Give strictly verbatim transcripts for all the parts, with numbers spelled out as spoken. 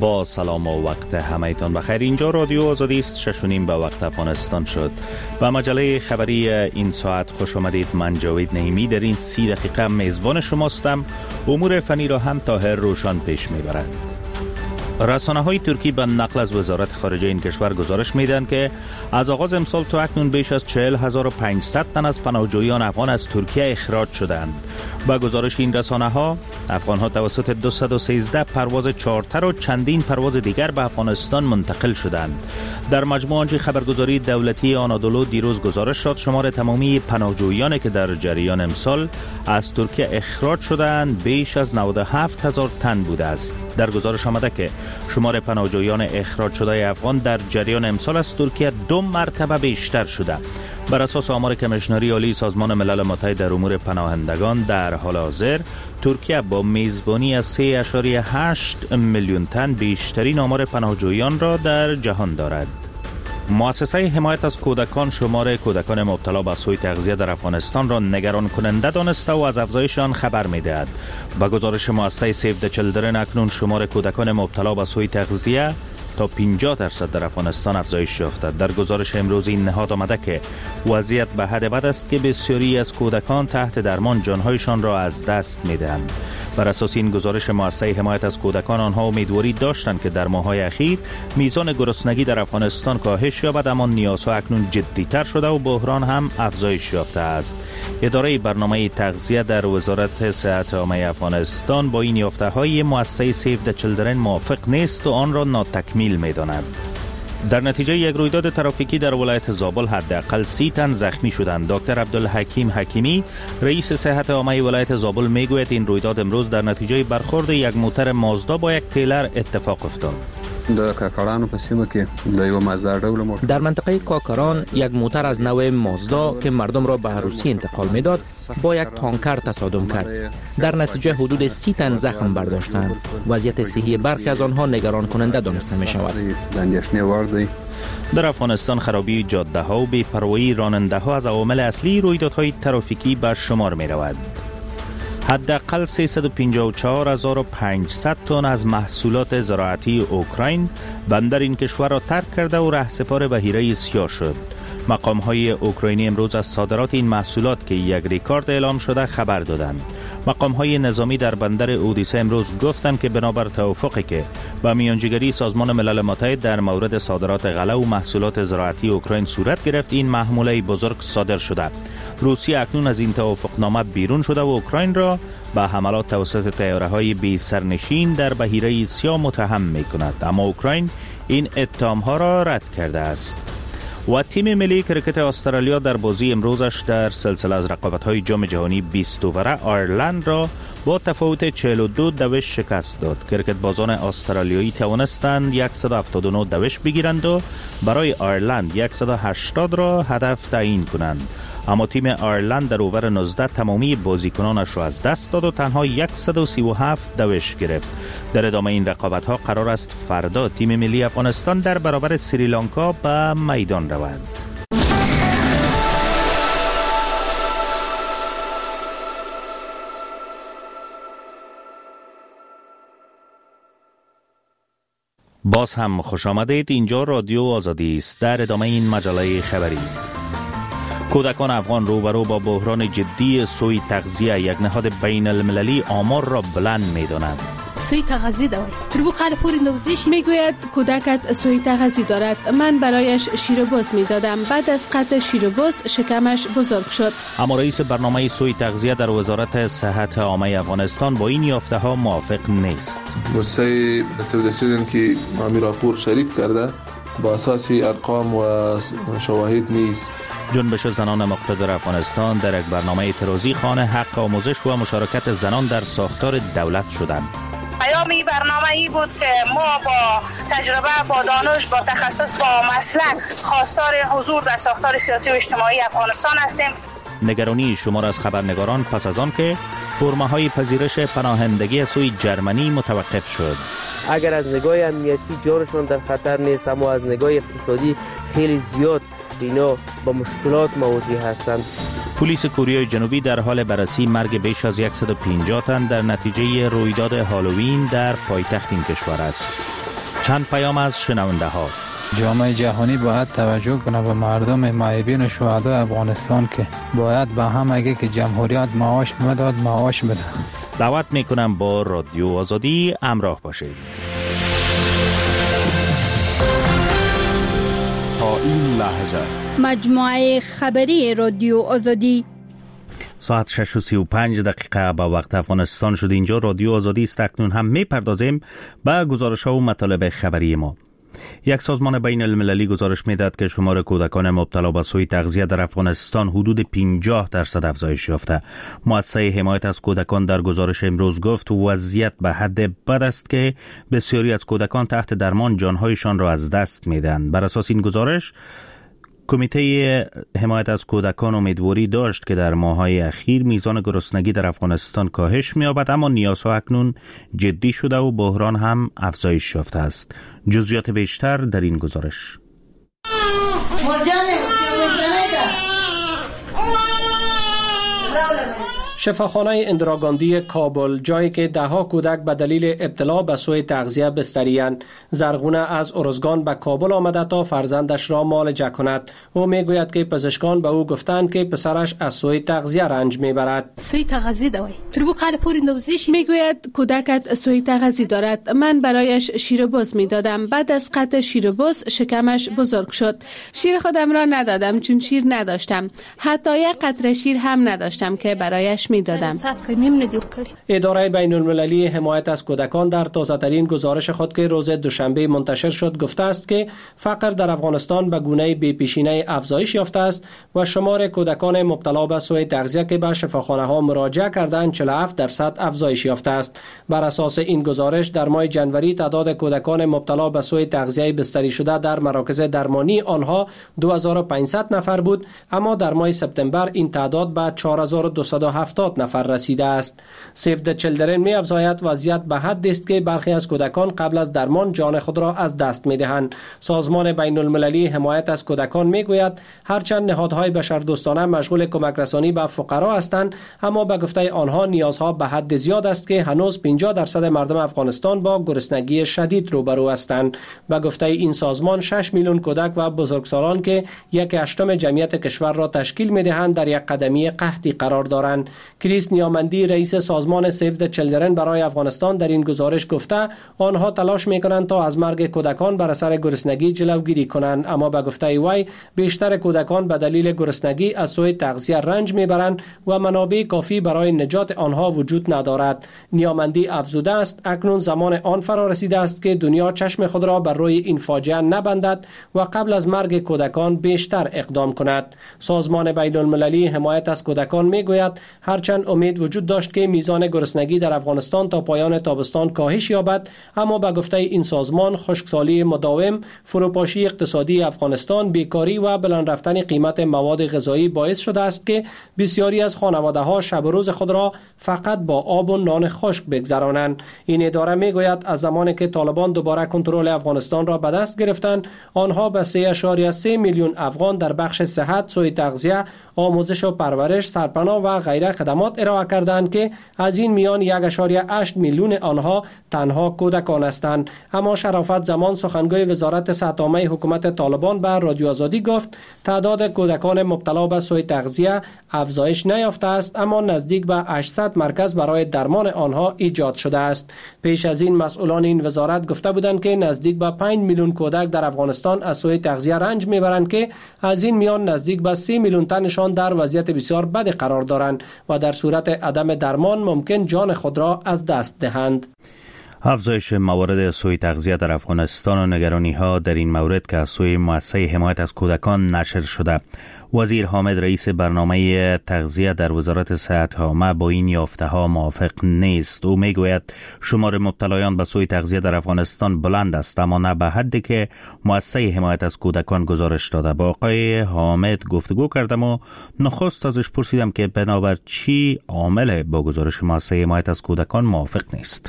با سلام و وقت همه‌تان بخیر. اینجا رادیو آزادی است. شش و نیم به وقت افغانستان شد. به مجله خبری این ساعت خوش آمدید. من جاوید نعیمی در این سی دقیقه میزبان شماستم. امور فنی را هم طاهر روشن پیش میبرد. رسانه‌های ترکی به نقل از وزارت خارجه این کشور گزارش میدن که از آغاز امسال تا اکنون بیش از چهل هزار و پانصد تن از پناهجویان افغان از ترکیه اخراج شدند. با گزارش این رسانه‌ها، افغان‌ها توسط دویست و سیزده پرواز چارتر و چندین پرواز دیگر به افغانستان منتقل شدند. در مجموع آنچه خبرگزاری دولتی آنادولو دیروز گزارش داد، شمار تمامی پناهجویانی که در جریان امسال از ترکیه اخراج شدند بیش از نود و هفت هزار تن بوده است. در گزارش آمده که شمار پناهجویان اخراج شده افغان در جریان امسال از ترکیه دو مرتبه بیشتر شده. بر اساس آمار کمیشنری عالی سازمان ملل متحد در امور پناهندگان، در حال حاضر ترکیه با میزبانی از سه ممیز هشت میلیون تن بیشترین آمار پناهجویان را در جهان دارد. مؤسسه حمایت از کودکان شمار کودکان مبتلا به سوء تغذیه در افغانستان را نگران کننده دانسته و از افزایش آن خبر می‌دهد. با گزارش مؤسسه سیو د چیلدرن، اکنون شمار کودکان مبتلا به سوء تغذیه تا پنجاه درصد در افغانستان افزایش یافته. در گزارش امروز این نهاد آمده که وضعیت به حد بد است که بسیاری از کودکان تحت درمان جانهایشان را از دست می‌دهند. بر اساس این گزارش مؤسسه حمایت از کودکان، آنها امیدواری داشتند که در ماه‌های اخیر میزان گرسنگی در افغانستان کاهش یابد، اما نیازها اکنون جدی‌تر شده و بحران هم افزایش یافته است. اداره برنامه تغذیه در وزارت صحت عامه افغانستان با این یافته‌های مؤسسه سیو د چیلدرن موافق نیست و آن را ناتکمیل می‌داند. در نتیجه یک رویداد ترافیکی در ولایت زابل حداقل سی تن زخمی شدند. دکتر عبدالحکیم حکیمی، رئیس صحت عامه ولایت زابل، میگوید این رویداد امروز در نتیجه برخورد یک موتر مازدا با یک تریلر اتفاق افتاد. در کاکران په سیمه کې د یو مازدا ډول موټر در منطقه کاکران یک موتر از نوع مازدا که مردم را به عروسی انتقال میداد با یک تانکر تصادم کرد. در نتیجه حدود سی تن زخم برداشتند. وضعیت صحی برخی از آنها نگران کننده دانسته می شود. در افغانستان خرابی جاده ها و بی‌پروایی راننده ها از عوامل اصلی رویدادهای ترافیکی به شمار می رود. حداقل سیصد و پنجاه و چهار هزار و پانصد تن از محصولات زراعتی اوکراین بندر این کشور را ترک کرده و رهسپار بحیره سیاه شد. مقام های اوکراینی امروز از صادرات این محصولات که یک ریکورد اعلام شده خبر دادند. مقام های نظامی در بندر اودیسه امروز گفتند که بنابر توافقی که با میانجیگری سازمان ملل متحد در مورد صادرات غله و محصولات زراعتی اوکراین صورت گرفت، این محموله بزرگ صادر شده. روسیه اکنون از این توافقنامه بیرون شده و اوکراین را به حملات توسط طیاره‌های بی سرنشین در بحیره سیاه متهم می‌کند، اما اوکراین این اتهام‌ها را رد کرده است. و تیم ملی کرکت استرالیا در بازی امروزش در سلسله از رقابت‌های جام جهانی بیست اووره آیرلند را با تفاوت چهل و دو دوش شکست داد. کرکت بازان استرالیایی توانستند صد و هفتاد و نه دوش بگیرند و برای آیرلند صد و هشتاد را هدف تعیین کنند. اما تیم آیرلند در اوور نوزده تمامی بازیکنانش را از دست داد و تنها صد و سی و هفت دوش گرفت. در ادامه این رقابت‌ها قرار است فردا تیم ملی افغانستان در برابر سریلانکا به میدان رود. باز هم خوش آمدید. اینجا رادیو آزادی است. در ادامه این مجله خبری، کودکان افغان روبرو با بحران جدی سوء تغذیه، یک نهاد بین المللی آمار را بلند می‌داند. سوء تغذیه دارد. تربو قرپور نوزیش میگوید کودکت سوء تغذیه دارد. من برایش شیر باز میدادم. بعد از قطع شیر باز شکمش بزرگ شد. اما رئیس برنامه سوء تغذیه در وزارت صحت عامه افغانستان با این یافته ها موافق نیست. وسای سودسیدن که امیر راپور شریک کرده با اساس ارقام و شواهد نیست. جنبش زنان مقتدر افغانستان در یک برنامه اعتراضی خوان حق آموزش و مشارکت زنان در ساختار دولت شدند. پیام این برنامه ای بود که ما با تجربه، با دانش، با تخصص، با مسلک خواستار حضور در ساختار سیاسی و اجتماعی افغانستان هستیم. نگرانی شمار از خبرنگاران پس از آن که فرم‌های پذیرش پناهندگی سوی جرمنی متوقف شد. اگر از نگاه امنیتی جانشان در خطر نیست، اما از نگاه اقتصادی خیلی زیاد اینا با مشکلات مواجه هستند. پلیس کره جنوبی در حال بررسی مرگ بیش از صد و پنجاه تن در نتیجه رویداد هالووین در پایتخت این کشور است. چند پیام از شنونده ها. جامعه جهانی باید توجه کنه به مردم معیبین و شهدای افغانستان که باید به هم اگه که جمهوریت معاش میداد معاش بده. دعوت میکنم با رادیو آزادی همراه باشید. تا این لحظه مجموعه خبری رادیو آزادی ساعت شش و سی و پنج دقیقه با وقت افغانستان شد. اینجا رادیو آزادی است. اکنون هم میپردازیم به گزارش ها و مطالب خبری ما. یک سازمان بین المللی گزارش میداد که شمار کودکان مبتلا به سوء تغذیه در افغانستان حدود پنجاه درصد افزایش یافته. مؤسسه حمایت از کودکان در گزارش امروز گفت وضعیت به حد بد است که بسیاری از کودکان تحت درمان جانهایشان را از دست میدن. بر اساس این گزارش کمیته حمایت از کودکان امیدواری داشت که در ماه‌های اخیر میزان گرسنگی در افغانستان کاهش می‌یابد، اما نیازها اکنون جدی شده و بحران هم افزایش یافته است. جزئیات بیشتر در این گزارش. شفاخانه اندراگاندی کابل، جایی که ده ها کودک به دلیل ابتلا به سوء تغذیه بستری‌اند. زرغونه از ارزگان به کابل آمده تا فرزندش را معالجه کند. او میگوید که پزشکان به او گفتند که پسرش از سوء تغذیه رنج میبرد. سوء تغذیه دوای تربو قال پوری نوزیش میگوید کودکت سوء تغذیه دارد. من برایش شیر باز میدادم. بعد از قطع شیر باز شکمش بزرگ شد. شیر خودم را ندادم چون شیر نداشتم. حتی یک قطره شیر هم نداشتم که برایش میدادم. اداره بین المللی حمایت از کودکان در تازه ترین گزارش خود که روز دوشنبه منتشر شد گفته است که فقر در افغانستان به گونه بی پیشینه افزایش یافته است و شمار کودکان مبتلا به سوء تغذیه که به شفاخانه ها مراجعه کردند چهل و هفت درصد افزایش یافته است. بر اساس این گزارش در ماه جنوری تعداد کودکان مبتلا به سوء تغذیه بستری شده در مراکز درمانی آنها دو هزار و پانصد نفر بود، اما در ماه سپتامبر این تعداد به چهار هزار و دویست و هفتاد نفر رسیده است. سیو د چیلدرن می افزاید وضعیت به حدی است که برخی از کودکان قبل از درمان جان خود را از دست می دهند. سازمان بین المللی حمایت از کودکان می گوید هرچند نهادهای بشردوستانه مشغول کمک رسانی به فقرا هستند، اما به گفته آنها نیازها به حد زیاد است که هنوز پنجاه درصد مردم افغانستان با گرسنگی شدید روبرو هستند. به گفته این سازمان شش میلیون کودک و بزرگسالان که یک هشتم جمعیت کشور را تشکیل می دهند در یک قدمی قحطی قرار دارند. کریس نیامندی رئیس سازمان سیو د چیلدرن برای افغانستان در این گزارش گفته آنها تلاش میکنند تا از مرگ کودکان بر اثر گرسنگی جلوگیری کنند، اما به گفته وی بیشتر کودکان به دلیل گرسنگی از سوء تغذیه رنج میبرند و منابع کافی برای نجات آنها وجود ندارد. نیامندی افزوده است اکنون زمان آن فرا رسیده است که دنیا چشم خود را بر روی این فاجعه نبندد و قبل از مرگ کودکان بیشتر اقدام کند. سازمان بین المللی حمایت از کودکان میگوید هرچند امید وجود داشت که میزان گرسنگی در افغانستان تا پایان تابستان کاهش یابد، اما به گفته این سازمان خشکسالی مداوم، فروپاشی اقتصادی افغانستان، بیکاری و بلند رفتن قیمت مواد غذایی باعث شده است که بسیاری از خانواده‌ها شب و روز خود را فقط با آب و نان خشک بگذرانند. این اداره میگوید از زمانی که طالبان دوباره کنترل افغانستان را به دست گرفتند، آنها به سه ممیز سه میلیون افغان در بخش صحت، سوء تغذیه، آموزش و پرورش، سرپناه و غیره خدمات ارائه کردند که از این میان یک ممیز هشت میلیون آنها تنها کودکان هستند. اما شرافت زمان سخنگوی وزارت صحت عامه حکومت طالبان به رادیو آزادی گفت تعداد کودکان مبتلا به سوء تغذیه افزایش نیافته است، اما نزدیک به هشتصد مرکز برای درمان آنها ایجاد شده است. پیش از این مسئولان این وزارت گفته بودند که نزدیک به پنج میلیون کودک در افغانستان از سوء تغذیه رنج میبرند که از این میان نزدیک به سه میلیون تنشان در وضعیت بسیار بد قرار دارند و در صورت عدم درمان ممکن جان خود را از دست دهند. افزایش موارد سوء تغذیه در افغانستان و نگرانی ها در این مورد که از سوی مؤسسه حمایت از کودکان نشر شده. وزیر حامد رئیس برنامه تغذیه در وزارت صحت عامه با این یافته ها موافق نیست. او میگوید شمار مبتلایان به سوء تغذیه در افغانستان بلند است، اما نه به حدی که مؤسسه حمایت از کودکان گزارش داده. با آقای حامد گفتگو کردم و نخست ازش پرسیدم که بنابر چی عامل با گزارش مؤسسه حمایت از کودکان موافق نیست.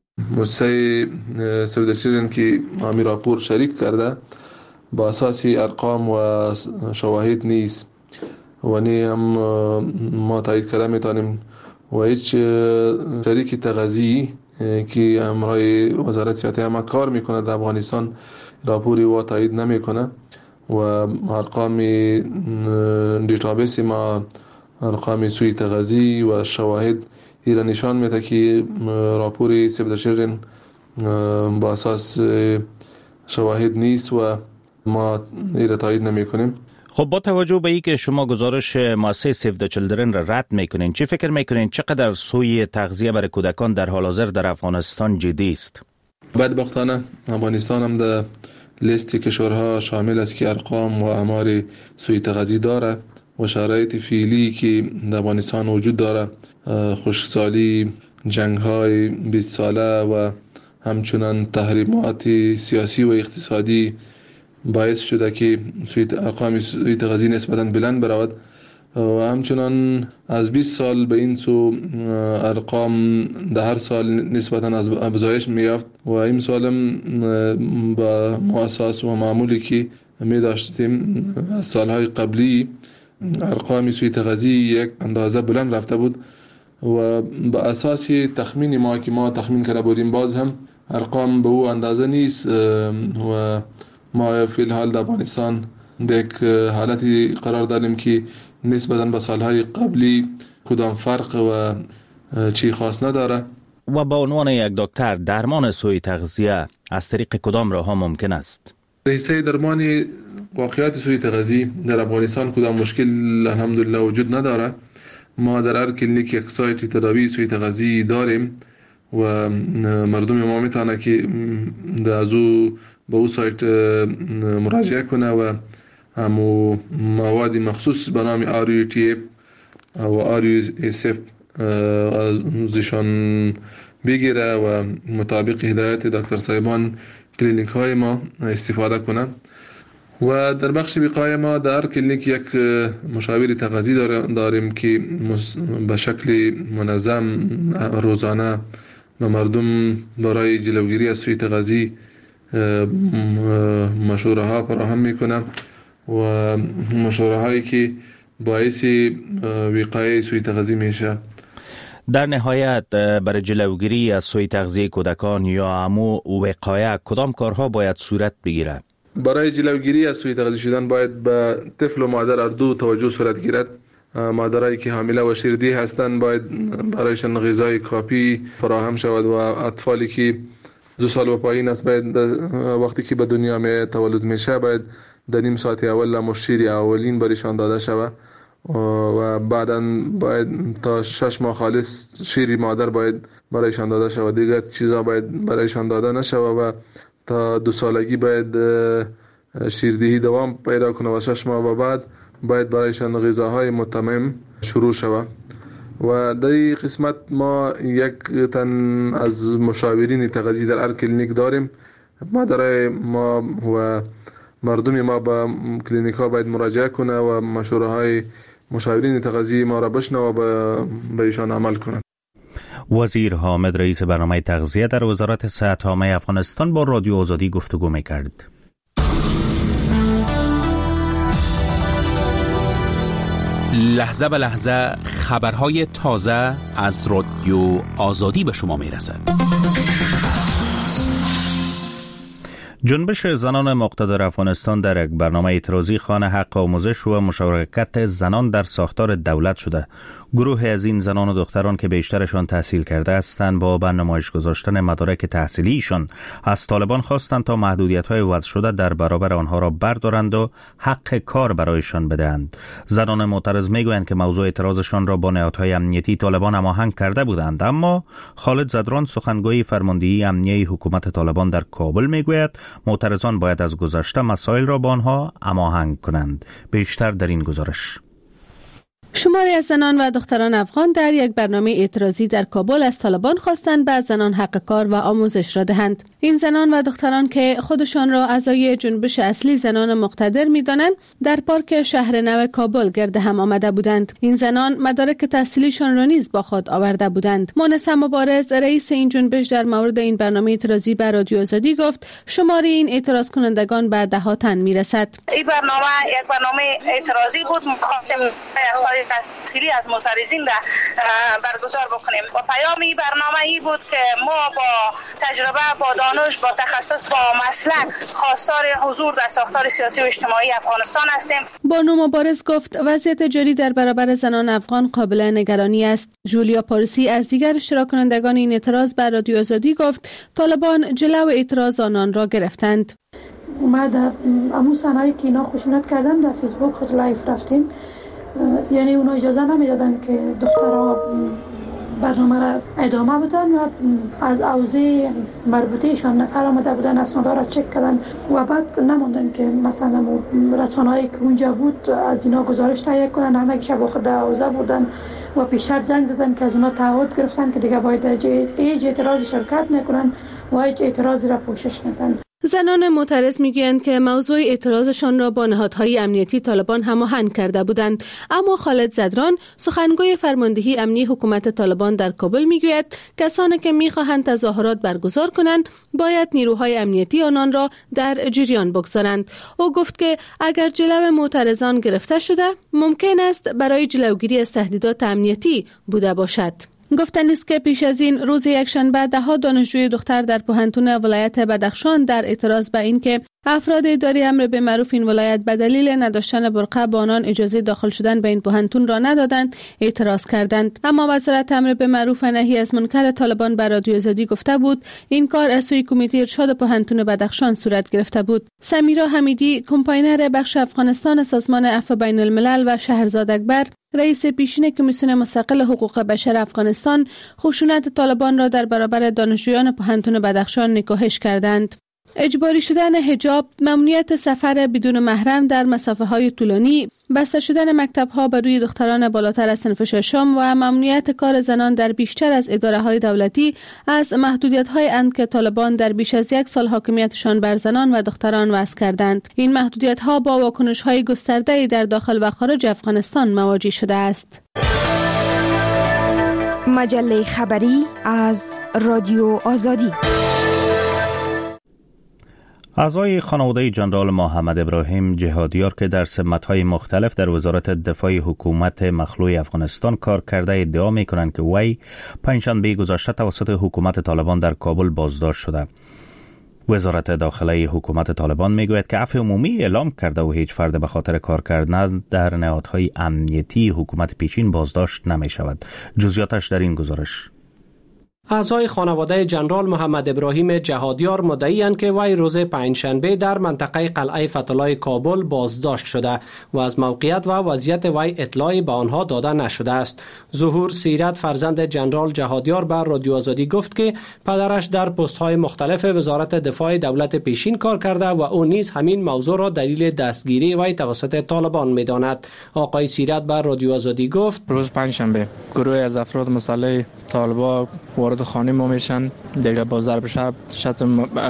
مؤسسه سیو د چیلدرن که همین راپور شریک کرده با اساس ارقام و شواهد نیست و نی هم ما تایید کرده میتونیم و هیچ شریک تغذیه‌ای که امرای وزارت صحت هم کار میکنه در افغانستان راپوری و تایید نمیکنه و ارقام دیتابیس ما، ارقام سوی تغذی و شواهد ایران نشان میده که راپوری سیو د چیلدرن با اساس شواهد نیست و ما ایره تایید نمی کنیم. خب با توجه به اینکه شما گزارش مؤسسه سیو د چیلدرن را رد میکنین، چی فکر میکنین چقدر سوی تغذیه برای کودکان در حال حاضر در افغانستان جدی است؟ بدبختانه افغانستان هم در لیست کشورها شامل است که ارقام و آمار سوی تغذیه داره و شرایط فعلی که در افغانستان وجود داره، خشکسالی، جنگ های بیست ساله و همچنان تحریمات سیاسی و اقتصادی باعث شده که ارقام سوی تغذیه نسبتاً بلند برود و همچنان از بیست سال به این سو ارقام در هر سال نسبتاً از افزایش می‌یافت و این سال با اساس و معمولی که می داشتیم از سالهای قبلی ارقام سوی تغذیه یک اندازه بلند رفته بود و با اساس تخمین ما که ما تخمین کرده بودیم باز هم ارقام به او اندازه نیست و ما فی الحال در افغانستان در یک حالتی قرار داریم که نسبتاً به سالهای قبلی کدام فرق و چی خاص نداره. و با عنوان یک دکتر درمان سوی تغذیه از طریق کدام راه ها ممکن است؟ رئیسه درمان واقعیت سوی تغذیه در افغانستان کدام مشکل الحمدلله وجود نداره. ما در هر کلینیک یک سایت تداوی سوی تغذیه داریم و مردم ما میتونه که در ازو به او سایت مراجعه کنه و همو مواد مخصوص به نام آر یو تی و آر یو اس اف ازشان بگیره و مطابق هدایت دکتر صاحبان کلینیک های ما استفاده کنه. و در بخش وقایه ما در کلینیک یک مشاور تغذیه داریم که به شکل منظم روزانه به مردم برای جلوگیری از سوی تغذیه مشوره ها فراهم میکنه و مشوره هایی که باعث وقایه سوی تغذیه میشه. در نهایت برای جلوگیری از سوی تغذیه کودکان یا همو وقایه کدام کارها باید صورت بگیرد؟ برای جلوگیری از سوی تغذیه شدن باید به طفل و مادر هر دو توجه صورت گیرد. مادرایی که حامله و شیردی هستند باید برایشان غذای کافی فراهم شود و اطفالی که دو سال و پایین است باید وقتی که به دنیا می تولد میشه باید در نیم ساعت اول مشیر اولین برایشان داده شود و بعداً باید تا شش ماه خالص شیر مادر باید برایشان داده شود، دیگر چیزا باید برایشان داده نشود و تا دو سالگی باید شیردهی دوام پیدا کنه و شش ماه و بعد باید برایشان غذاهای متمم شروع شود. و در این قسمت ما یک تن از مشاورین تغذیه در هر کلینیک داریم. مادرای ما و مردم ما به کلینیک ها باید مراجعه کنه و مشوره های مشاورین تغذیه ما را بشنوه و به ایشان عمل کنند. وزیر حامد رئیس برنامه تغذیه در وزارت صحت عامه افغانستان با رادیو آزادی گفتگو می‌کرد. لحظه به لحظه خبرهای تازه از رادیو آزادی به شما میرسد. جنبش زنان مقتدر افغانستان در یک برنامه اعتراضی خوان حق آموزش و مشارکت زنان در ساختار دولت شده. گروه از این زنان و دختران که بیشترشان تحصیل کرده هستند با به نمایش گذاشتن مدارک تحصیلیشان از طالبان خواستند تا محدودیت‌های وضع شده در برابر آنها را بردارند و حق کار برایشان بدهند. زنان معترض میگویند که موضوع اعتراضشان را با نهادهای امنیتی طالبان هماهنگ کرده بودند، اما خالد زدران سخنگوی فرماندهی امنیتی حکومت طالبان در کابل میگوید معترضان باید از گذشته مسائل را با آنها هماهنگ کنند. بیشتر در این گزارش. شماری از زنان و دختران افغان در یک برنامه اعتراضی در کابل از طالبان خواستند به زنان حق کار و آموزش را دهند. این زنان و دختران که خودشان را اعضای جنبش اصلی زنان مقتدر می‌دانند، در پارک شهر نو کابل گرد هم آمده بودند. این زنان مدارک تحصیلیشان را نیز با خود آورده بودند. مونسه مبارز رئیس این جنبش در مورد این برنامه اعتراضی به رادیو آزادی گفت شماری این اعتراض کنندگان به ده ها تن می‌رسد. این برنامه یک برنامه اعتراضی بود. خواستیم تحصیلی از معترضین را برگزار بکنیم. و پیام این برنامه ای بود که ما با تجربه، با دانش، با تخصص، با مسلک خواستار حضور در ساختار سیاسی و اجتماعی افغانستان هستیم. بانو مبارز گفت وضعیت جاری در برابر زنان افغان قابل نگرانی است. جولیا پارسی از دیگر اشتراک کنندگان این اعتراض بر رادیو آزادی گفت طالبان جلو اعتراض آنان را گرفتند. ما در امو صحنه‌ای که اینا خشونت کردن در فیسبوک خود لایو رفتیم، یعنی اونا اجازه نمیدادن که دخترها برنامه را ادامه بدن و از اوضاع مربوطهشان نفر آمده بودن اسنادا را چک کردن و بعد نموندن که مثلا رسانه‌ای که اونجا بود از اینا گزارش تهیه کنن. همه شب خود در اوضاع بودن و پیشتر زنگ زدن که از اونا تعهد گرفتن که دیگه باید هیچ اعتراضی شرکت نکنن و هیچ اعتراضی را پوشش ندن. زنان معترض میگویند که موضوع اعتراضشان را با نهادهای امنیتی طالبان هماهنگ کرده بودند، اما خالد زدران سخنگوی فرماندهی امنی حکومت طالبان در کابل میگوید کسانی که میخواهند تظاهرات برگزار کنند باید نیروهای امنیتی آنان را در جریان بگذارند. او گفت که اگر جلو معترضان گرفته شده ممکن است برای جلوگیری از تهدیدات امنیتی بوده باشد. گفتن است که پیش از این روز یکشنبه ده ها دانشجوی دختر در پوهنتون ولایت بدخشان در اعتراض به اینکه افراد اداره امر به معروف این ولایت به دلیل نداشتن برقه به آنان اجازه داخل شدن به این پوهنتون را ندادند اعتراض کردند. اما وزارت امر به معروف و نهی از منکر طالبان بر رادیو آزادی گفته بود این کار از سوی کمیته ارشاد پوهنتون بدخشان صورت گرفته بود. سمیرا حمیدی، کمپاینر بخش افغانستان سازمان عفو بین الملل و شهرزاد اکبر، رئیس پیشین کمیسیون مستقل حقوق بشر افغانستان، خشونت طالبان را در برابر دانشجویان پوهنتون بدخشان نکوهش کردند. اجباری شدن حجاب، ممنوعیت سفر بدون محرم در مسافه های طولانی، بسته شدن مکتب ها بر روی دختران بالاتر از صنف ششم و ممنوعیت کار زنان در بیشتر از اداره های دولتی از محدودیت های اند که طالبان در بیش از یک سال حاکمیتشان بر زنان و دختران وضع کردند. این محدودیت ها با واکنش های گسترده در داخل و خارج افغانستان مواجه شده است. مجله خبری از رادیو آزادی. اعضای خانواده جنرال محمد ابراهیم جهادیار که در سمت‌های مختلف در وزارت دفاع حکومت مخلوع افغانستان کار کرده ادعا می‌کنند که وی پنجشنبه گذشته توسط حکومت طالبان در کابل بازداشت شده. وزارت داخلی حکومت طالبان میگوید که عفو عمومی اعلام کرده و هیچ فرد به خاطر کار کردن در نهادهای امنیتی حکومت پیشین بازداشت نمی‌شود. جزئیاتش در این گزارش. اعضای خانواده جنرال محمد ابراهیم جهادیار مدعی‌اند که وی روز پنجشنبه در منطقه قلعه فتح‌الله کابل بازداشت شده و از موقعیت و وضعیت وی اطلاعی به آنها داده نشده است. ظهور سیرت فرزند جنرال جهادیار بر رادیو آزادی گفت که پدرش در پست‌های مختلف وزارت دفاع دولت پیشین کار کرده و او نیز همین موضوع را دلیل دستگیری وی توسط طالبان می‌داند. آقای سیرت بر رادیو آزادی گفت روز پنجشنبه گروه از افراد مسلح طالبان وارد خانه ما میشن، دیگه با ضرب شب شت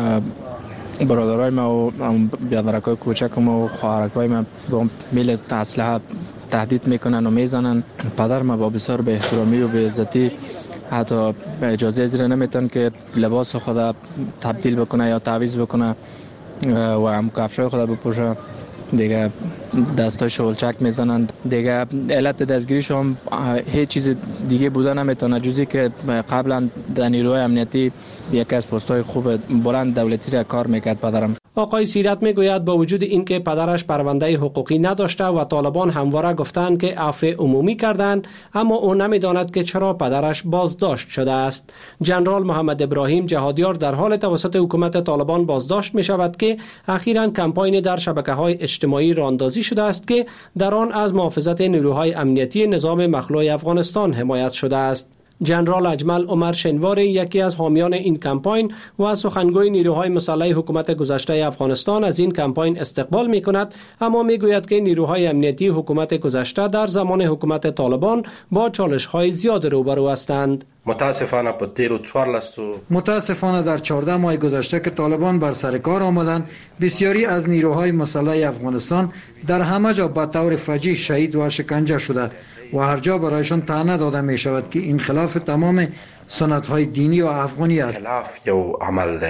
برادرای ما و بیادرکای کوچک ما و خواهرکای ما با میل اسلحه تهدید میکنن و میزنن. پدر ما با بسیار به احترامی و به عزتی حتی به اجازه زیر نمیتن که لباس خود تبدیل بکنه یا تعویض بکنه و هم کفشای خود بپوشه. دیگه دستای شغلچک میزنند. دیگه علت دستگیریش هم هیچ چیز دیگه بوده نمیتونه جزی که قبلا در نیروهای امنیتی یکی از پست‌های خوب بلند دولتی را کار میکرد پدرم. آقای سیرت میگوید با وجود اینکه پدرش پرونده حقوقی نداشته و طالبان همواره گفتند که عفو عمومی کردند، اما او نمیداند که چرا پدرش بازداشت شده است. جنرال محمد ابراهیم جهادیار در حال توسط حکومت طالبان بازداشت می شود که اخیراً کمپاین در شبکه‌های اجتماعی راندازی شده است که در آن از محافظت نیروهای امنیتی نظام مخلوع افغانستان حمایت شده است. جنرال اجمل عمر شنوار یکی از حامیان این کمپاین و سخنگوی نیروهای مسلح حکومت گذشته افغانستان از این کمپاین استقبال می کند، اما می گوید که نیروهای امنیتی حکومت گذشته در زمان حکومت طالبان با چالش های زیاد روبرو هستند. متاسفانه په تیرو چوارلسو متاسفانه در چهارده ماه گذشته که طالبان بر سر کار آمدند، بسیاری از نیروهای مسلح افغانستان در همه جا به طور فجیع شهید و شکنجه شده و هر جا برایشان طعنه داده می شود که این خلاف تمام سنت های دینی و افغانی است. خلاف یو عمل ده.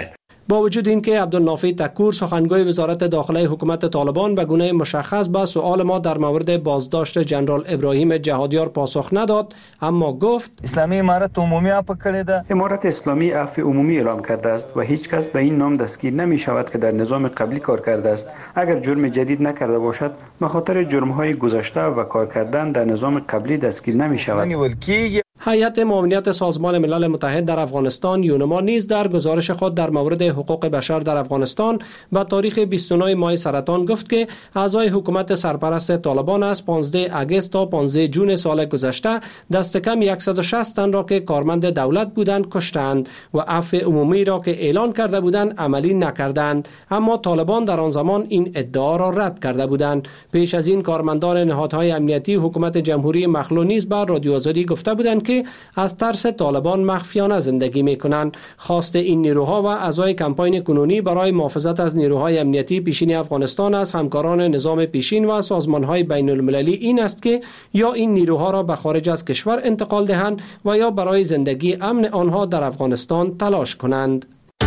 با وجود اینکه عبدالنافع تکور سخنگوی وزارت داخله حکومت طالبان به گونه مشخص به سؤال ما در مورد بازداشت جنرال ابراهیم جهادیار پاسخ نداد، اما گفت اسلامی امارت عمومی عفو کرده ده. امارت اسلامی عفو عمومی اعلام کرده است و هیچ کس به این نام دستگیر نمی شود که در نظام قبلی کار کرده است. اگر جرم جدید نکرده باشد به خاطر جرم‌های گذشته و کار کردن در نظام قبلی دستگیر نمی شود. هیئت معاونت سازمان ملل متحد در افغانستان یونما نیز در گزارش خود در مورد حقوق بشر در افغانستان با تاریخ بیست و نه ماه سرطان گفت که اعضای حکومت سرپرست طالبان از پانزده آگوست تا پانزده جون سال گذشته دست کم صد و شصت تن را که کارمند دولت بودند کشتند و عفو عمومی را که اعلان کرده بودند عملی نکردند، اما طالبان در آن زمان این ادعا را رد کرده بودند. پیش از این کارمندان نهادهای امنیتی حکومت جمهوری مخلوع نیز بر رادیو آزادی گفته بودند که از ترس طالبان مخفیانه زندگی میکنند. خواست این نیروها و اعضای کمپاین کنونی برای محافظت از نیروهای امنیتی پیشین افغانستان از همکاران نظام پیشین و سازمانهای بین المللی این است که یا این نیروها را به خارج از کشور انتقال دهند و یا برای زندگی امن آنها در افغانستان تلاش کنند.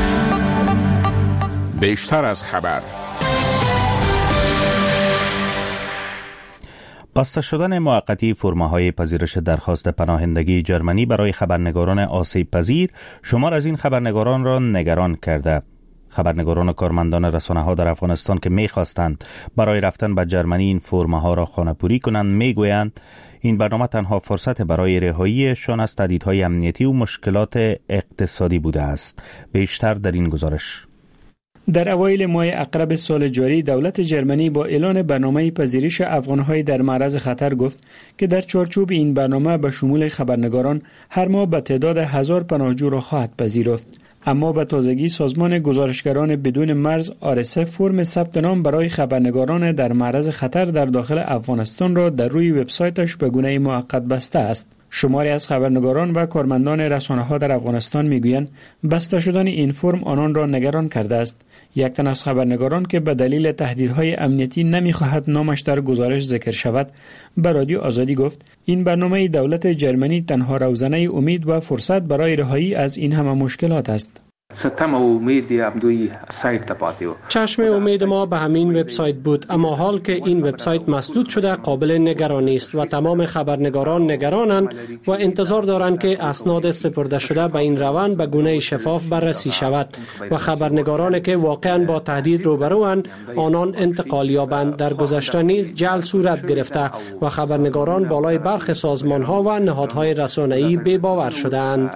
بیشتر از خبر. بسته شدن موقتی فرماهای پذیرش درخواست پناهندگی جرمنی برای خبرنگاران آسیب پذیر شمار از این خبرنگاران را نگران کرده. خبرنگاران و کارمندان رسانه‌ها در افغانستان که می‌خواستند برای رفتن به جرمنی این فرماها را خانه‌پوری کنند می‌گویند این برنامه تنها فرصت برای رهاییشان از تهدیدهای امنیتی و مشکلات اقتصادی بوده است. بیشتر در این گزارش. در اوایل ماه اقرب سال جاری دولت جرمنی با اعلان برنامه پذیرش افغان‌های در معرض خطر گفت که در چارچوب این برنامه به شمول خبرنگاران هر ماه به تعداد هزار پناهجو را خواهد پذیرفت. اما به تازگی سازمان گزارشگران بدون مرز آر اس اف فرم ثبت نام برای خبرنگاران در معرض خطر در داخل افغانستان را در روی وبسایتش به گونه موقت بسته است. شماری از خبرنگاران و کارمندان رسانه‌ها در افغانستان میگویند بسته شدن این فرم آنان را نگران کرده است. یک تن از خبرنگاران که به دلیل تهدیدهای امنیتی نمی‌خواهد نامش در گزارش ذکر شود به رادیو آزادی گفت این برنامه دولت جرمنی تنها روزنه امید و فرصت برای رهایی از این همه مشکلات است. ستم امید همدوی سایت تپاتیو. چشم امید ما به همین وبسایت بود، اما حال که این وبسایت مسدود شده قابل نگرانی است و تمام خبرنگاران نگرانند و انتظار دارند که اسناد سپرده شده به این روند به گونه شفاف بررسی شود و خبرنگارانی که واقعا با تهدید روبروند آنان انتقال یابند. در گذشته نیز جعل صورت گرفته و خبرنگاران بالای برخی سازمان‌ها و نهادهای رسانه‌ای بی‌باور شدند.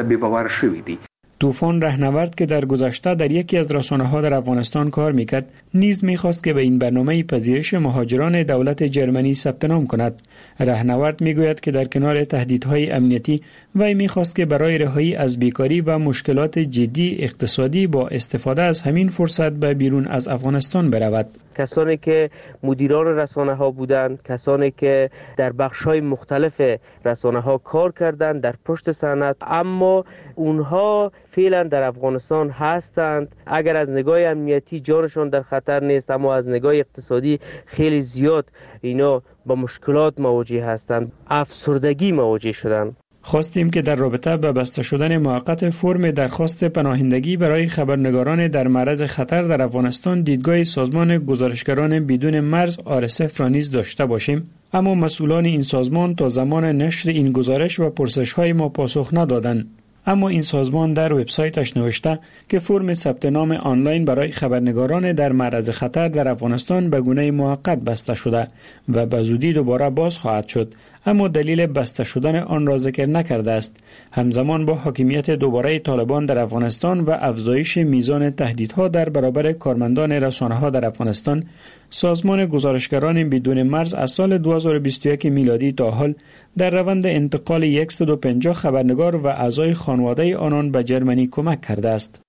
طوفان رهنورد که در گذشته در یکی از رسانه‌ها در افغانستان کار میکرد نیز میخواست که به این برنامه پذیرش مهاجران دولت جرمنی ثبت نام کند. رهنورد میگوید که در کنار تهدیدهای امنیتی وی میخواست که برای رهایی از بیکاری و مشکلات جدی اقتصادی با استفاده از همین فرصت به بیرون از افغانستان برود. کسانی که مدیران رسانه ها بودند، کسانی که در بخش‌های مختلف رسانه ها کار کردند در پشت صحنه، اما اونها فعلا در افغانستان هستند. اگر از نگاه امنیتی جانشان در خطر نیست، اما از نگاه اقتصادی خیلی زیاد اینا با مشکلات مواجه هستند، افسردگی مواجه شدند. خواستیم که در رابطه با بسته شدن موقت فرم درخواست پناهندگی برای خبرنگاران در معرض خطر در افغانستان دیدگاه سازمان گزارشگران بدون مرز آر اس اف را نیز داشته باشیم، اما مسئولان این سازمان تا زمان نشر این گزارش و پرسش‌های ما پاسخ ندادند. اما این سازمان در وبسایتش نوشته که فرم ثبت نام آنلاین برای خبرنگاران در معرض خطر در افغانستان به گونه موقت بسته شده و به زودی دوباره باز خواهد شد، اما دلیل بسته شدن آن را ذکر نکرده است. همزمان با حاکمیت دوباره طالبان در افغانستان و افزایش میزان تهدیدها در برابر کارمندان رسانه‌ها در افغانستان، سازمان گزارشگران بدون مرز از سال دو هزار و بیست و یک میلادی تا حال در روند انتقال صد و پنجاه خبرنگار و اعضای خانواده آنان به جرمنی کمک کرده است.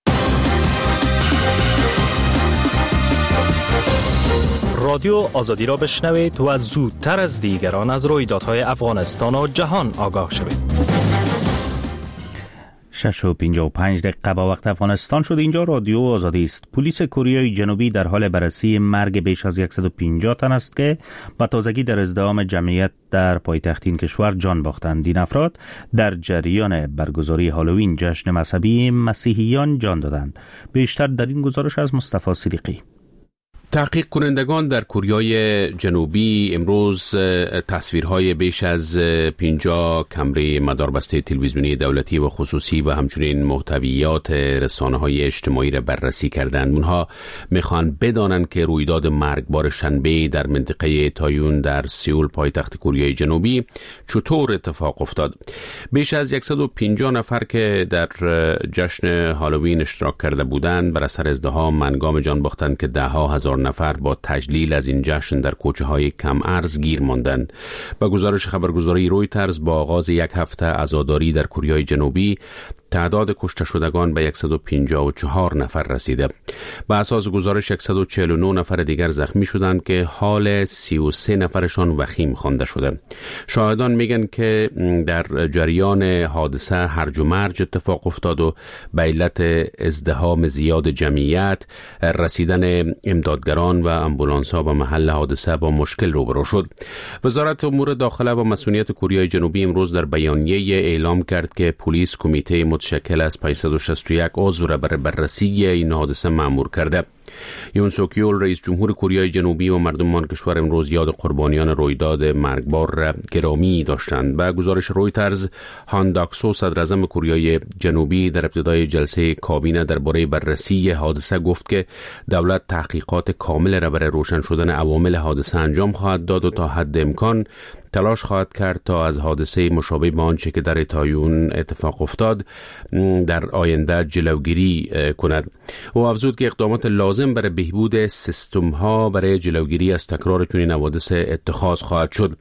رادیو آزادی را بشنوید و زودتر از دیگران از رویدادهای افغانستان و جهان آگاه شوید. شش و پنجاه و پنج دقیقه با وقت افغانستان شد. اینجا رادیو آزادی است. پلیس کره جنوبی در حال بررسی مرگ بیش از صد و پنجاه تن است که با تازگی در ازدحام جمعیت در پایتخت این کشور جان باختند. این افراد در جریان برگزاری هالووین جشن مذهبی مسیحیان جان دادند. بیشتر در این گزارش از مصطفی صدیقی. تحقیق کنندگان در کره جنوبی امروز تصویرهای بیش از پنجاه کمره مداربسته تلویزیونی دولتی و خصوصی و همچنین محتویات رسانه‌های اجتماعی را بررسی کردند. اونها میخوان بدانند که رویداد مرگبار شنبه در منطقه تایون در سئول پایتخت کره جنوبی چطور اتفاق افتاد. بیش از صد و پنجاه نفر که در جشن هالووین اشتراک کرده بودند بر اثر ازدحام منگام جان باختند که ده ها هزار نفر با تجلیل از این جشن در کوچه های کم ارز گیر ماندند. با گزارش خبرگزاری رویترز با آغاز یک هفته عزاداری در کره جنوبی تعداد کشته شدگان به صد و پنجاه و چهار نفر رسیده. به اساس گزارش صد و چهل و نه نفر دیگر زخمی شدند که حال سی و سه نفرشان وخیم خوانده شده. شاهدان میگن که در جریان حادثه هرج و مرج اتفاق افتاد و به علت ازدحام زیاد جمعیت رسیدن امدادگران و امبولانس‌ها به محل حادثه با مشکل روبرو شد. وزارت امور داخله و مسئولیت کره جنوبی امروز در بیانیه اعلام کرد که پلیس کمیته متشکل از پانصد و شصت و یک عضو را برای بررسی این حادثه مأمور کرده. یون سوک یول رئیس جمهور کره جنوبی و مردم آن کشور امروز یاد قربانیان رویداد مرگبار را گرامی داشتند. به گزارش رویترز هان داکسو صدر اعظم کره جنوبی در ابتدای جلسه کابینه درباره بررسی حادثه گفت که دولت تحقیقات کامل را برای روشن شدن عوامل حادثه انجام خواهد داد و تا حد امکان تلاش خواهد کرد تا از حادثه مشابه با آنچه که در تایون اتفاق افتاد در آینده جلوگیری کند. او افزود که اقدامات لازم برای بهبود سیستم ها برای جلوگیری از تکرار چنین حوادث اتخاذ خواهد شد.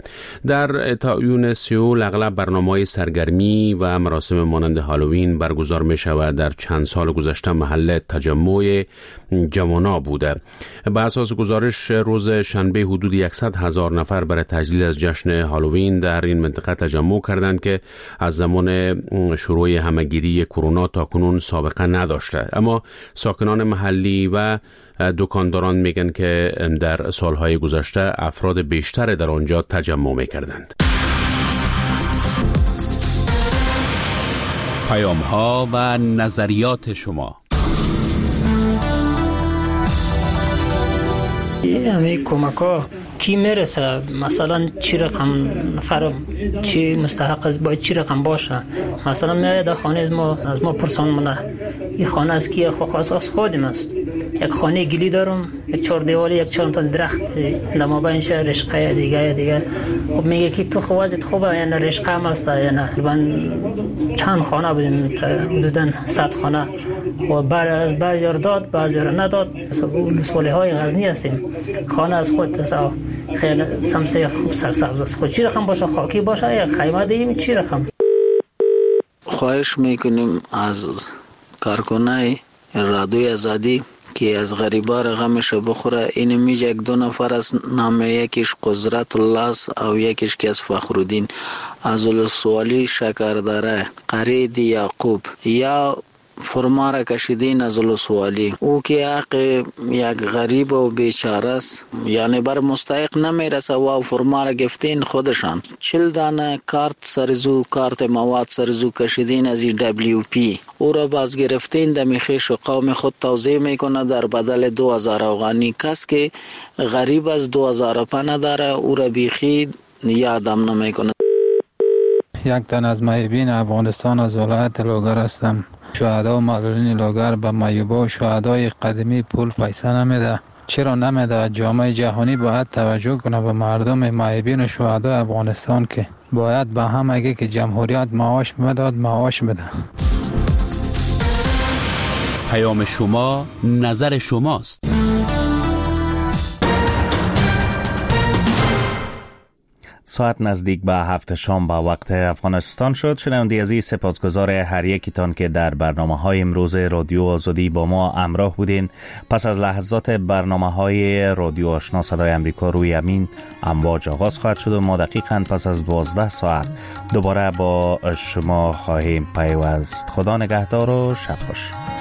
در تایون سئول اغلب برنامه‌های سرگرمی و مراسم مانند هالووین برگزار می شود. در چند سال گذشته محل تجمع جوانا بوده. به اساس گزارش روز شنبه حدود صد هزار نفر برای تجلیل از جشن هالووین در این منطقه تجمع کردند که از زمان شروع همهگیری کرونا تا کنون سابقه نداشته. اما ساکنان محلی و دکانداران میگن که در سالهای گذشته افراد بیشتر در آنجا تجمع میکردند. پیام ها و نظریات شما. همه کمک ها کی میرسه؟ مثلا چی رقم نفر چی مستحق است باید چی رقم باشه؟ مثلا میاد در خانه از ما از ما پرسان منه این خانه از کیه؟ خو خاص از خودم است. یک خانه گلی دارم، یک چهار دیوالی، یک چهار تا درخت در مابینش رشقه دیگه دیگه. خب میگه که تو خوازت خوبه یا نه رشقه هم است یا نه. من چند خانه بودیم حدوداً صد خانه و بعد از بعضی را داد بعضی را نداد. لسوالی های غزنی هستیم. خانه از خود خیلی سمسه خوب سرسبز است. خود چی رقم باشه؟ خاکی باشه یا خیمه دیم چی رقم؟ خواهش میکنیم از کارکنای رادیوی آزادی که از غریبا رقمش بخوره. این میشه یک دو نفر از نام یکیش قدرت الله او یکیش که از فخرالدین از السوالی شکرداره قرید یعقوب یا فرما را کشیدین از السوالی. او که حق یک غریب و بیچاره است یعنی بر مستحق نمیرسه و فرما را گفتین خودشان. چل دانه کارت سرزو کارت مواد سرزو کشیدین از دبلیو پی. او را باز گرفتین دمی خیش و قوم خود توضیح میکنه در بدل دو هزار افغانی. کس که غریب از دو هزار پا نداره او را بیخی یادم نمیکنه. یک تن از محبین افغانستان از ولایت لوگر هستم. شهدا و معلولین لوگر به مایوبا و شهدای قدیمی پول پیسه نمیده. چرا نمیده؟ جامعه جهانی باید توجه کنه به مردم معیبین و شهدای افغانستان که باید به هم اگه که جمهوریت معاش میداد معاش بده. پیام شما نظر شماست. ساعت نزدیک به هفت شام به وقت افغانستان شد. شنونده عزیز، سپاسگزار هر یکیتان که در برنامه های امروز رادیو آزادی با ما همراه بودین. پس از لحظات برنامه های رادیو آشنا صدای امریکا روی امین امواج آغاز خواهد شد و ما دقیقاً پس از دوازده ساعت دوباره با شما خواهیم پیوست. خدا نگهدار و شب خوش.